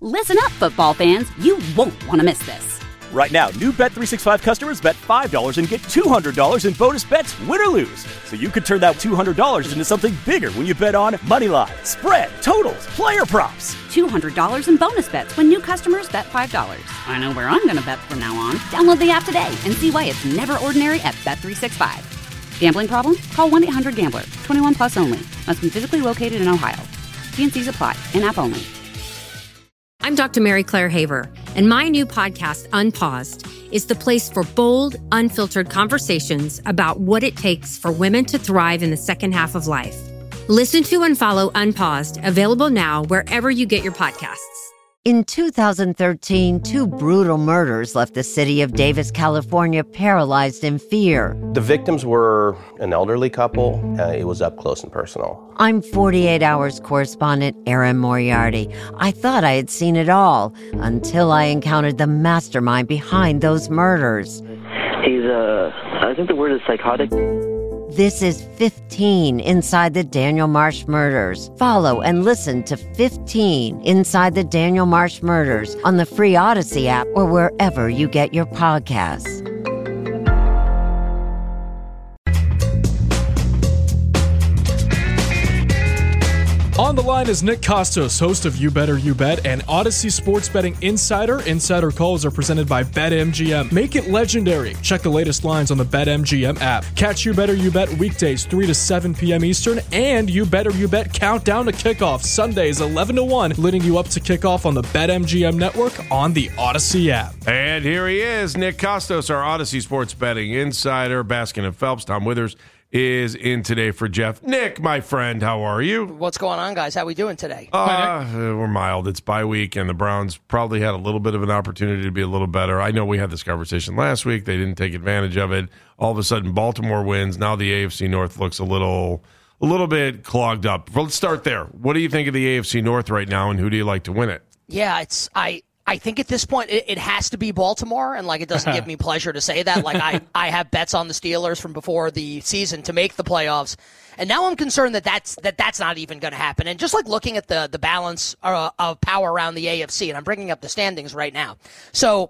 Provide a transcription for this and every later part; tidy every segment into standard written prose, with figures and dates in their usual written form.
Listen up, football fans. You won't want to miss this. Right now, new Bet365 customers bet $5 and get $200 in bonus bets, win or lose. So you could turn that $200 into something bigger when you bet on money line, spread, totals, player props. $200 in bonus bets when new customers bet $5. I know where I'm going to bet from now on. Download the app today and see why it's never ordinary at Bet365. Gambling problem? Call 1-800-GAMBLER. 21 plus only. Must be physically located in Ohio. T&Cs apply. In-app only. I'm Dr. Mary Claire Haver, and my new podcast, Unpaused, is the place for bold, unfiltered conversations about what it takes for women to thrive in the second half of life. Listen to and follow Unpaused, available now wherever you get your podcasts. In 2013, 2 brutal murders left the city of Davis, California, paralyzed in fear. The victims were an elderly couple. It was up close and personal. I'm 48 Hours correspondent Erin Moriarty. I thought I had seen it all until I encountered the mastermind behind those murders. He's, I think the word is psychotic. This is 15 Inside the Daniel Marsh Murders. Follow and listen to 15 Inside the Daniel Marsh Murders on the free Odyssey app or wherever you get your podcasts. On the line is Nick Kostos, host of You Better You Bet and Odyssey Sports Betting Insider. Insider calls are presented by BetMGM. Make it legendary. Check the latest lines on the BetMGM app. Catch You Better You Bet weekdays 3 to 7 p.m. Eastern and You Better You Bet Countdown to Kickoff Sundays 11 to 1, leading you up to kickoff on the BetMGM network on the Odyssey app. And here he is, Nick Kostos, our Odyssey Sports Betting Insider. Baskin and Phelps, Tom Withers is in today for Jeff. Nick, my friend, how are you? What's going on, guys? How we doing today? We're mild. It's bye week, and the Browns probably had a little bit of an opportunity to be a little better. I know we had this conversation last week. They didn't take advantage of it. All of a sudden, Baltimore wins. Now the AFC North looks a little bit clogged up. Well, let's start there. What do you think of the AFC North right now, and who do you like to win it? Yeah, I think at this point it has to be Baltimore, and it doesn't give me pleasure to say that. I have bets on the Steelers from before the season to make the playoffs, and now I'm concerned that's not even going to happen. And just looking at the balance of power around the AFC, and I'm bringing up the standings right now. So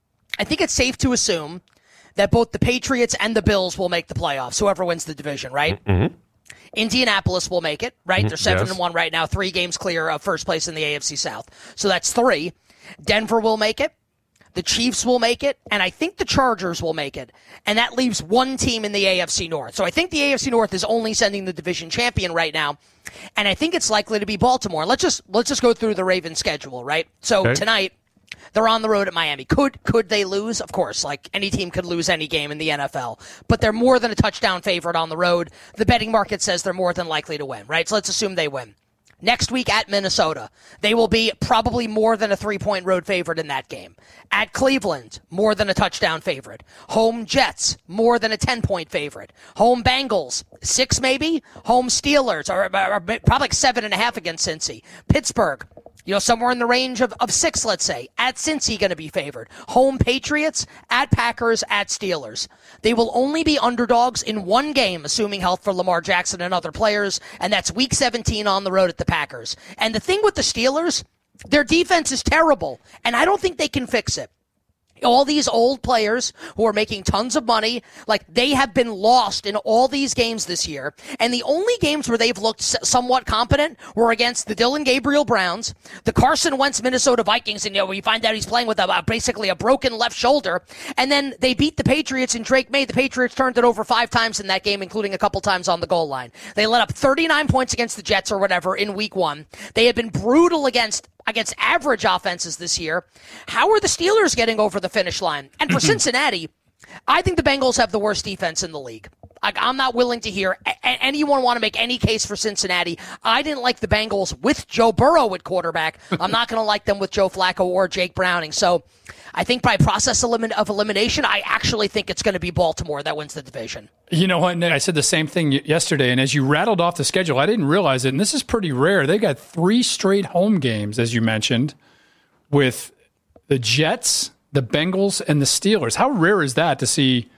I think it's safe to assume that both the Patriots and the Bills will make the playoffs, whoever wins the division, right? Mm-hmm. Indianapolis will make it, right? They're 7-1 right now, 3 games clear of first place in the AFC South. So that's 3. Denver will make it, the Chiefs will make it, and I think the Chargers will make it. And that leaves 1 team in the AFC North. So I think the AFC North is only sending the division champion right now, and I think it's likely to be Baltimore. Let's just go through the Ravens schedule, right? So Tonight, they're on the road at Miami. Could they lose? Of course, any team could lose any game in the NFL. But they're more than a touchdown favorite on the road. The betting market says they're more than likely to win, right? So let's assume they win. Next week at Minnesota, they will be probably more than a 3-point road favorite in that game. At Cleveland, more than a touchdown favorite. Home Jets, more than a 10-point favorite. Home Bengals, 6 maybe. Home Steelers, or probably 7.5 against Cincy. Pittsburgh, somewhere in the range of 6, let's say. At Cincy, going to be favored. Home Patriots, at Packers, at Steelers. They will only be underdogs in 1 game, assuming health for Lamar Jackson and other players, and that's Week 17 on the road at the Packers. And the thing with the Steelers, their defense is terrible, and I don't think they can fix it. All these old players who are making tons of money, they have been lost in all these games this year. And the only games where they've looked somewhat competent were against the Dylan Gabriel Browns, the Carson Wentz Minnesota Vikings, and we find out he's playing with basically a broken left shoulder. And then they beat the Patriots and Drake May. The Patriots turned it over 5 times in that game, including a couple times on the goal line. They let up 39 points against the Jets or whatever in week 1. They have been brutal against average offenses this year. How are the Steelers getting over the finish line? And for Cincinnati, I think the Bengals have the worst defense in the league. I'm not willing to hear anyone want to make any case for Cincinnati. I didn't like the Bengals with Joe Burrow at quarterback. I'm not going to like them with Joe Flacco or Jake Browning. So I think by process of elimination, I actually think it's going to be Baltimore that wins the division. You know what, Nick? I said the same thing yesterday, and as you rattled off the schedule, I didn't realize it, and this is pretty rare. They got 3 straight home games, as you mentioned, with the Jets, the Bengals, and the Steelers. How rare is that to see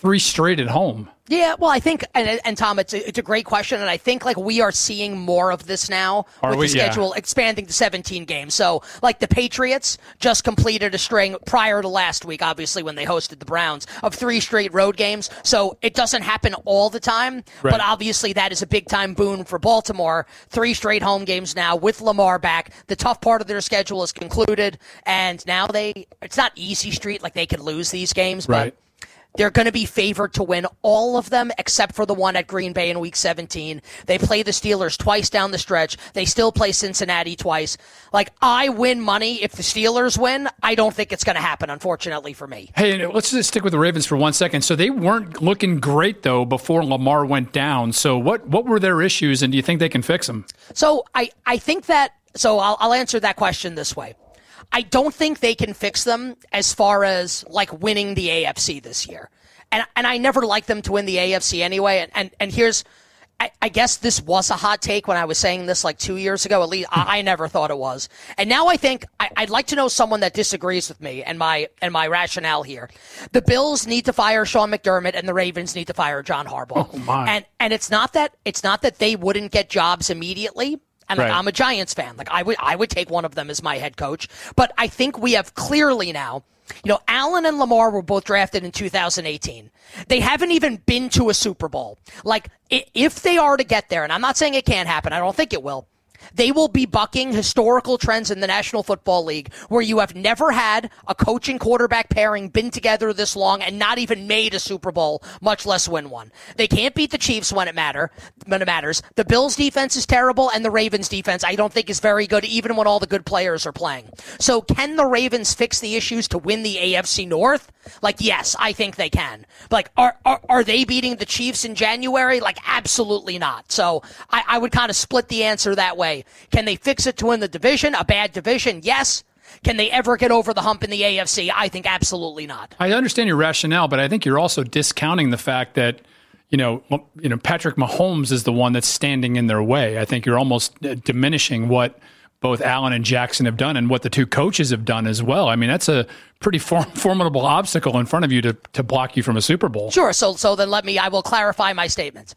3 straight at home. Yeah, well, I think, and Tom, it's a great question, and I think like we are seeing more of this now with the schedule expanding to 17 games. So, like the Patriots just completed a string prior to last week, obviously when they hosted the Browns, of 3 straight road games. So it doesn't happen all the time, but obviously that is a big time boon for Baltimore. 3 straight home games now with Lamar back. The tough part of their schedule is concluded, and now it's not easy street, like they could lose these games, but they're going to be favored to win all of them except for the one at Green Bay in Week 17. They play the Steelers twice down the stretch. They still play Cincinnati twice. Like, I win money if the Steelers win. I don't think it's going to happen, unfortunately, for me. Hey, let's just stick with the Ravens for 1 second. So they weren't looking great, though, before Lamar went down. So what were their issues, and do you think they can fix them? So I think that – so I'll answer that question this way. I don't think they can fix them as far as like winning the AFC this year. And I never liked them to win the AFC anyway. And here's, I guess this was a hot take when I was saying this like 2 years ago. At least I never thought it was. And now I think I'd like to know someone that disagrees with me and my rationale here. The Bills need to fire Sean McDermott and the Ravens need to fire John Harbaugh. Oh my. And it's not that they wouldn't get jobs immediately. And like, I'm a Giants fan. Like I would take one of them as my head coach. But I think we have clearly now, Allen and Lamar were both drafted in 2018. They haven't even been to a Super Bowl. Like, if they are to get there, and I'm not saying it can't happen, I don't think it will, they will be bucking historical trends in the National Football League where you have never had a coach and quarterback pairing been together this long and not even made a Super Bowl, much less win one. They can't beat the Chiefs when it matters. The Bills' defense is terrible, and the Ravens' defense I don't think is very good, even when all the good players are playing. So can the Ravens fix the issues to win the AFC North? Like, yes, I think they can. Like, are they beating the Chiefs in January? Like, absolutely not. So I would kind of split the answer that way. Can they fix it to win the division? A bad division? Yes. Can they ever get over the hump in the AFC? I think absolutely not. I understand your rationale, but I think you're also discounting the fact that, Patrick Mahomes is the one that's standing in their way. I think you're almost diminishing what both Allen and Jackson have done and what the two coaches have done as well. I mean, that's a pretty formidable obstacle in front of you to block you from a Super Bowl. Sure. So then I will clarify my statements.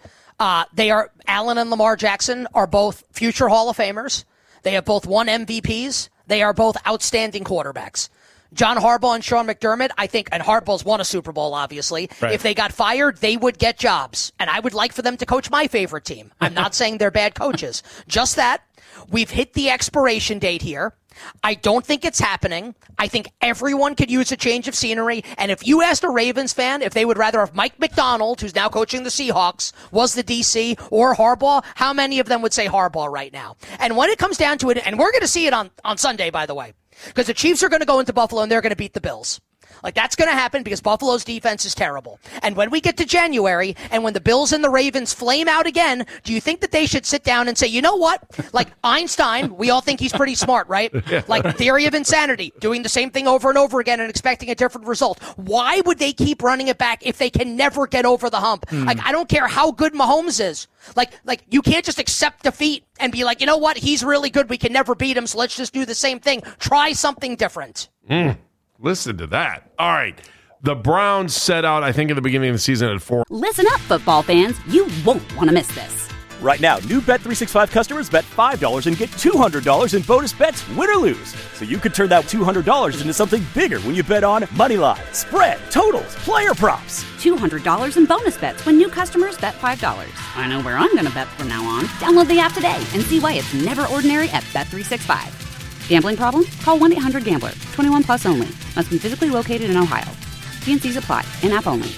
Allen and Lamar Jackson are both future Hall of Famers. They have both won MVPs. They are both outstanding quarterbacks. John Harbaugh and Sean McDermott, I think, and Harbaugh's won a Super Bowl, obviously. Right. If they got fired, they would get jobs. And I would like for them to coach my favorite team. I'm not saying they're bad coaches. Just that we've hit the expiration date here. I don't think it's happening. I think everyone could use a change of scenery. And if you asked a Ravens fan if they would rather have Mike McDonald, who's now coaching the Seahawks, was the DC, or Harbaugh, how many of them would say Harbaugh right now? And when it comes down to it, and we're going to see it on Sunday, by the way, because the Chiefs are going to go into Buffalo and they're going to beat the Bills. Like, that's going to happen because Buffalo's defense is terrible. And when we get to January and when the Bills and the Ravens flame out again, do you think that they should sit down and say, you know what? Like Einstein, we all think he's pretty smart, right? Like theory of insanity, doing the same thing over and over again and expecting a different result. Why would they keep running it back if they can never get over the hump? Like, I don't care how good Mahomes is. Like you can't just accept defeat and be like, you know what? He's really good. We can never beat him. So let's just do the same thing. Try something different. Listen to that. All right. The Browns set out, I think, at the beginning of the season at 4. Listen up, football fans. You won't want to miss this. Right now, new Bet365 customers bet $5 and get $200 in bonus bets, win or lose. So you could turn that $200 into something bigger when you bet on Moneyline, spread, totals, player props. $200 in bonus bets when new customers bet $5. I know where I'm going to bet from now on. Download the app today and see why it's never ordinary at Bet365. Gambling problem? Call 1-800-GAMBLER. 21 plus only. Must be physically located in Ohio. T&Cs apply. In-app only.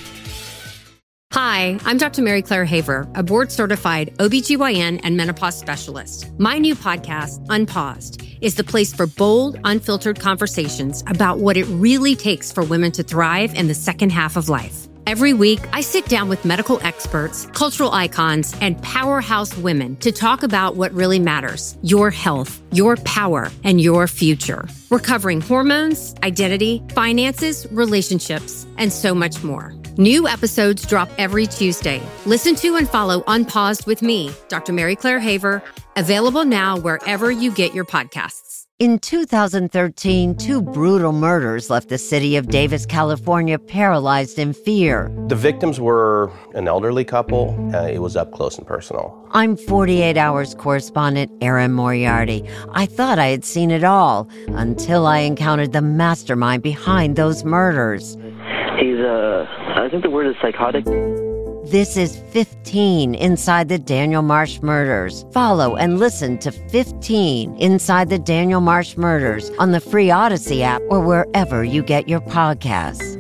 Hi, I'm Dr. Mary Claire Haver, a board-certified OBGYN and menopause specialist. My new podcast, Unpaused, is the place for bold, unfiltered conversations about what it really takes for women to thrive in the second half of life. Every week, I sit down with medical experts, cultural icons, and powerhouse women to talk about what really matters: your health, your power, and your future. We're covering hormones, identity, finances, relationships, and so much more. New episodes drop every Tuesday. Listen to and follow Unpaused with me, Dr. Mary Claire Haver, available now wherever you get your podcasts. In 2013, 2 brutal murders left the city of Davis, California, paralyzed in fear. The victims were an elderly couple. It was up close and personal. I'm 48 Hours correspondent Erin Moriarty. I thought I had seen it all until I encountered the mastermind behind those murders. He's, I think the word is psychotic. This is 15 Inside the Daniel Marsh Murders. Follow and listen to 15 Inside the Daniel Marsh Murders on the free Odyssey app or wherever you get your podcasts.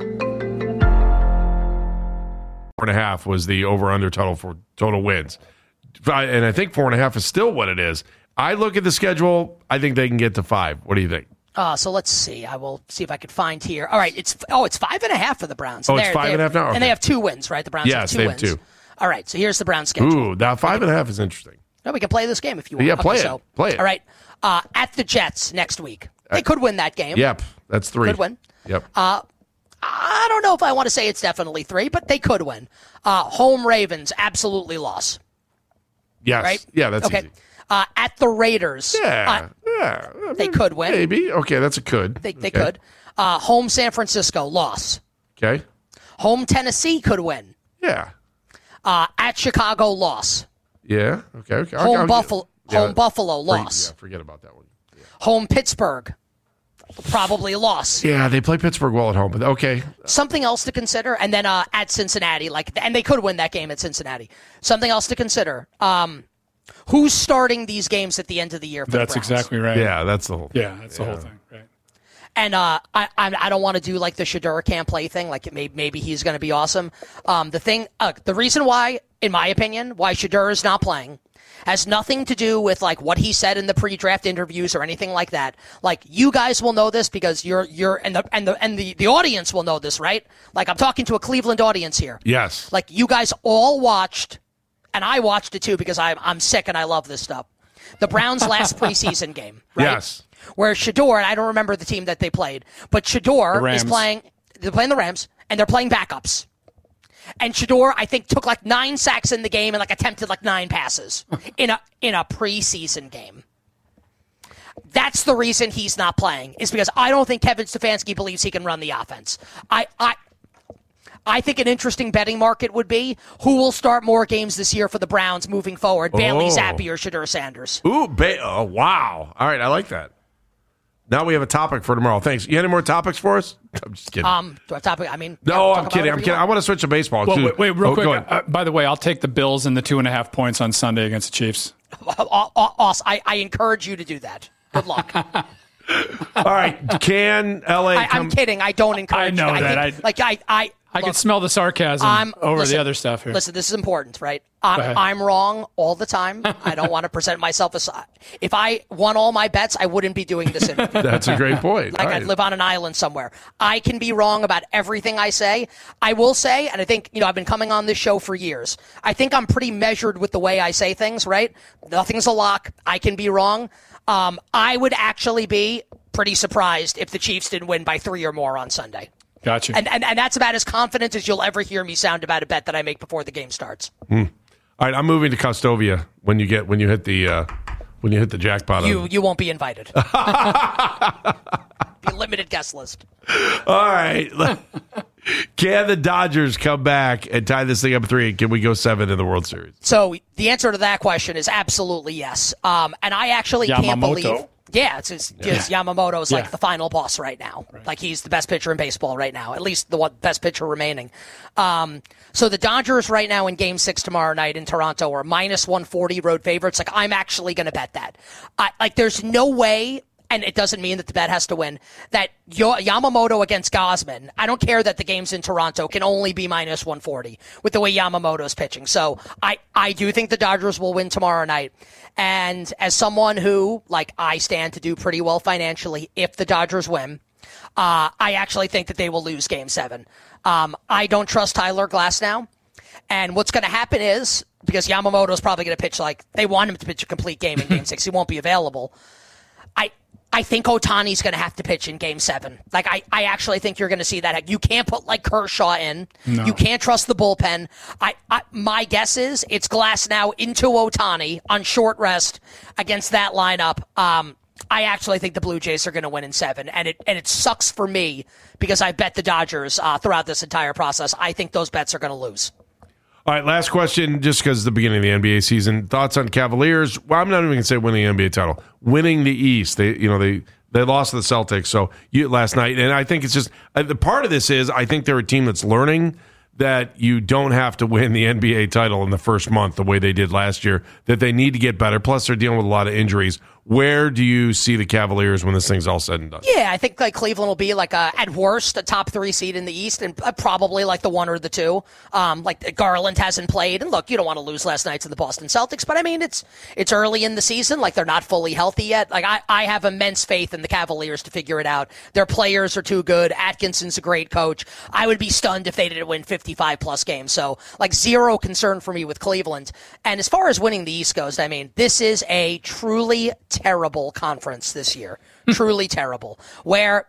4.5 was the over-under total for total wins. And I think 4.5 is still what it is. I look at the schedule. I think they can get to 5. What do you think? So let's see. I will see if I could find here. All right, it's 5.5 for the Browns. Oh, it's 5.5 now? Okay. And they have 2 wins, right? The Browns have 2 wins. Yes, they have 2. All right, so here's the Browns schedule. Ooh, now 5.5 is interesting. No, we can play this game if you want. Yeah, play it. Play it. All right, at the Jets next week. They could win that game. Yep, that's 3. Could win. Yep. I don't know if I want to say it's definitely 3, but they could win. Home Ravens, absolutely loss. Yes. Right? Yeah, that's okay. easy. At the Raiders. Yeah. They could win. Maybe. Okay, that's a could. They could. Home San Francisco, loss. Okay. Home Tennessee could win. Yeah. At Chicago, loss. Yeah. Okay. Home Buffalo, loss. Forget about that one. Yeah. Home Pittsburgh, probably a loss. Yeah, they play Pittsburgh well at home, but okay. Something else to consider, and then at Cincinnati, and they could win that game at Cincinnati. Something else to consider. Who's starting these games at the end of the year for That's the Browns? exactly right. Yeah, that's the whole thing. Yeah, that's the whole thing. Right. And I don't want to do like the Shedeur can't play thing. Like maybe he's going to be awesome. The reason why, in my opinion, why Shedeur is not playing has nothing to do with like what he said in the pre-draft interviews or anything like that. Like you guys will know this because you're the audience will know this, right? Like I'm talking to a Cleveland audience here. Yes. Like you guys all watched. And I watched it too because I'm sick and I love this stuff. The Browns' last preseason game, right? Yes. Where Shedeur, and I don't remember the team that they played, but Shedeur is playing. They're playing the Rams, and they're playing backups. And Shedeur, I think, took like 9 sacks in the game and like attempted like 9 passes in a preseason game. That's the reason he's not playing, is because I don't think Kevin Stefanski believes he can run the offense. I think an interesting betting market would be who will start more games this year for the Browns moving forward, Bailey Zappi or Shedeur Sanders. Ooh, wow. All right, I like that. Now we have a topic for tomorrow. Thanks. You have any more topics for us? I'm just kidding. Do I have topic? I mean, no, I'm kidding. I want to switch to baseball. Well, wait, real quick. By the way, I'll take the Bills and the 2.5 points on Sunday against the Chiefs. Awesome. I encourage you to do that. Good luck. All right. Can LA I'm kidding. I don't encourage I know you. that. I can smell the sarcasm over the other stuff here. Listen, this is important, right? I'm wrong all the time. I don't want to present myself as... If I won all my bets, I wouldn't be doing this interview. That's a great point. Like I'd live on an island somewhere. I can be wrong about everything I say. I will say, and I think, I've been coming on this show for years. I think I'm pretty measured with the way I say things, right? Nothing's a lock. I can be wrong. I would actually be pretty surprised if the Chiefs didn't win by 3 or more on Sunday. Gotcha. And that's about as confident as you'll ever hear me sound about a bet that I make before the game starts. All right, I'm moving to Costovia when you hit the jackpot. You won't be invited. Be limited guest list. All right. Can the Dodgers come back and tie this thing up 3? Can we go 7 in the World Series? So the answer to that question is absolutely yes. And I actually can't believe. Yeah, it's Yamamoto's like the final boss right now. Right. Like he's the best pitcher in baseball right now, at least the best pitcher remaining. So the Dodgers right now in Game 6 tomorrow night in Toronto are minus 140 road favorites. Like I'm actually going to bet that. There's no way. And it doesn't mean that the bet has to win, that Yamamoto against Gausman, I don't care that the game's in Toronto, can only be minus 140 with the way Yamamoto's pitching. So I do think the Dodgers will win tomorrow night. And as someone who, I stand to do pretty well financially if the Dodgers win, I actually think that they will lose Game 7. I don't trust Tyler Glasnow. And what's going to happen is, because Yamamoto's probably going to pitch they want him to pitch a complete game in Game 6. He won't be available. I think Ohtani's going to have to pitch in Game 7. I actually think you're going to see that. You can't put Kershaw in. No. You can't trust the bullpen. My guess is it's Glasnow into Ohtani on short rest against that lineup. I actually think the Blue Jays are going to win in 7, and it sucks for me because I bet the Dodgers throughout this entire process. I think those bets are going to lose. All right, last question, just because it's the beginning of the NBA season. Thoughts on Cavaliers? Well, I'm not even going to say winning the NBA title. Winning the East. They lost to the Celtics last night, and I think it's just the part of this is I think they're a team that's learning that you don't have to win the NBA title in the first month the way they did last year, that they need to get better. Plus, they're dealing with a lot of injuries. Where do you see the Cavaliers when this thing's all said and done? Yeah, I think Cleveland will be at worst a top 3 seed in the East, and probably the 1 or the 2. Garland hasn't played, and look, you don't want to lose last night to the Boston Celtics, but I mean it's early in the season. They're not fully healthy yet. I have immense faith in the Cavaliers to figure it out. Their players are too good. Atkinson's a great coach. I would be stunned if they didn't win 55 plus games. So zero concern for me with Cleveland. And as far as winning the East goes, I mean this is a truly terrible conference this year. Truly terrible. Where,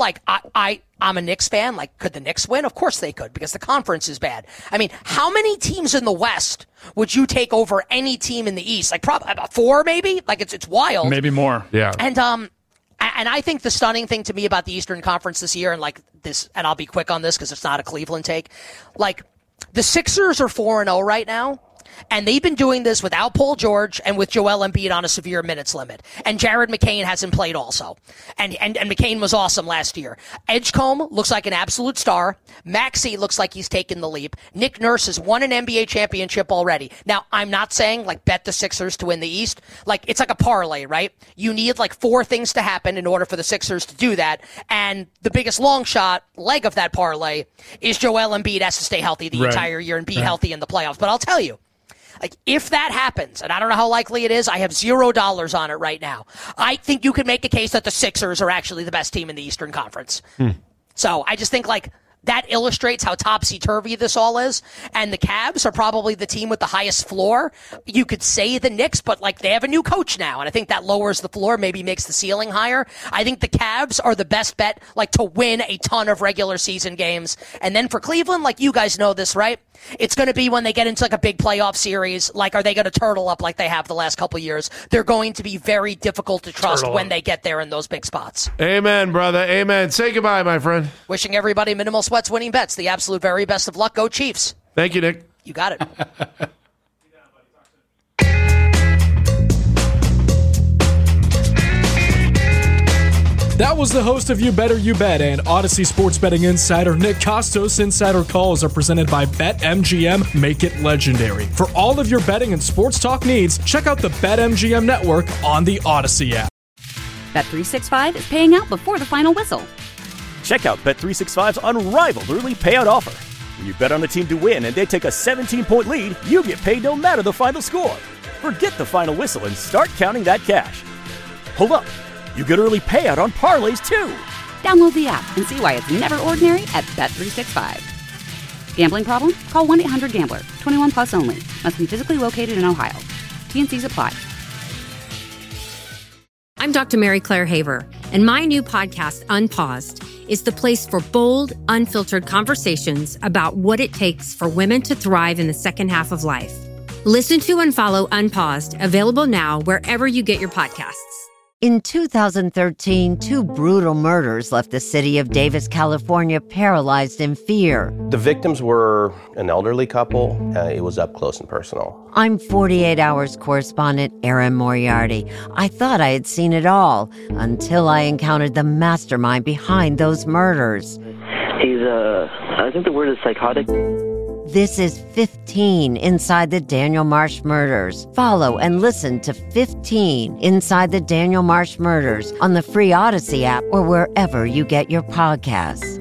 I'm a Knicks fan. Could the Knicks win? Of course they could, because the conference is bad. I mean, how many teams in the West would you take over any team in the East? Probably about 4, maybe? It's wild. Maybe more. Yeah. And I think the stunning thing to me about the Eastern Conference this year, and I'll be quick on this because it's not a Cleveland take, the Sixers are 4-0 right now. And they've been doing this without Paul George and with Joel Embiid on a severe minutes limit. And Jared McCain hasn't played also. And McCain was awesome last year. Edgecombe looks like an absolute star. Maxey looks like he's taken the leap. Nick Nurse has won an NBA championship already. Now, I'm not saying, bet the Sixers to win the East. It's like a parlay, right? You need, 4 things to happen in order for the Sixers to do that. And the biggest long shot leg of that parlay is Joel Embiid has to stay healthy the entire year and be healthy in the playoffs. But I'll tell you, if that happens, and I don't know how likely it is, I have $0 on it right now. I think you could make a case that the Sixers are actually the best team in the Eastern Conference. So I just think that illustrates how topsy-turvy this all is. And the Cavs are probably the team with the highest floor. You could say the Knicks, but they have a new coach now. And I think that lowers the floor, maybe makes the ceiling higher. I think the Cavs are the best bet, to win a ton of regular season games. And then for Cleveland, you guys know this, right? It's going to be when they get into a big playoff series. Are they going to turtle up like they have the last couple of years? They're going to be very difficult to trust when they get there in those big spots. Amen, brother. Amen. Say goodbye, my friend. Wishing everybody Minimal Sweats winning bets the absolute very best of luck. Go Chiefs. Thank you, Nick. You got it. That was the host of You Better You Bet and Odyssey Sports Betting Insider Nick Kostos. Insider calls are presented by BetMGM. Make it legendary. For all of your betting and sports talk needs, check out the BetMGM network on the Odyssey app. Bet365 is paying out before the final whistle. Check out Bet365's unrivaled early payout offer. When you bet on a team to win and they take a 17-point lead, you get paid no matter the final score. Forget the final whistle and start counting that cash. Hold up. You get early payout on parlays, too. Download the app and see why it's never ordinary at Bet365. Gambling problem? Call 1-800-GAMBLER. 21 plus only. Must be physically located in Ohio. T&Cs apply. I'm Dr. Mary Claire Haver, and my new podcast, Unpaused, is the place for bold, unfiltered conversations about what it takes for women to thrive in the second half of life. Listen to and follow Unpaused, available now wherever you get your podcasts. In 2013, 2 brutal murders left the city of Davis, California, paralyzed in fear. The victims were an elderly couple. It was up close and personal. I'm 48 Hours correspondent Erin Moriarty. I thought I had seen it all until I encountered the mastermind behind those murders. He's, I think the word is psychotic. This is 15 Inside the Daniel Marsh Murders. Follow and listen to 15 Inside the Daniel Marsh Murders on the free Odyssey app or wherever you get your podcasts.